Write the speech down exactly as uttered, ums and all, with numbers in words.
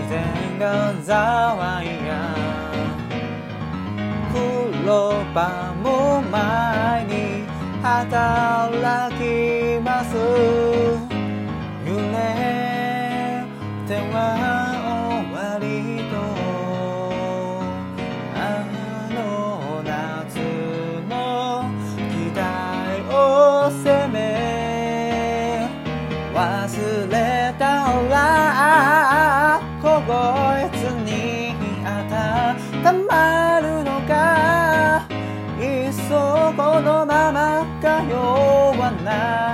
天がざわや黒羽も前に働きます揺れては終わりとあの夏の期待を責め忘れたら凍えずに温まるのかいっそこのままかようはない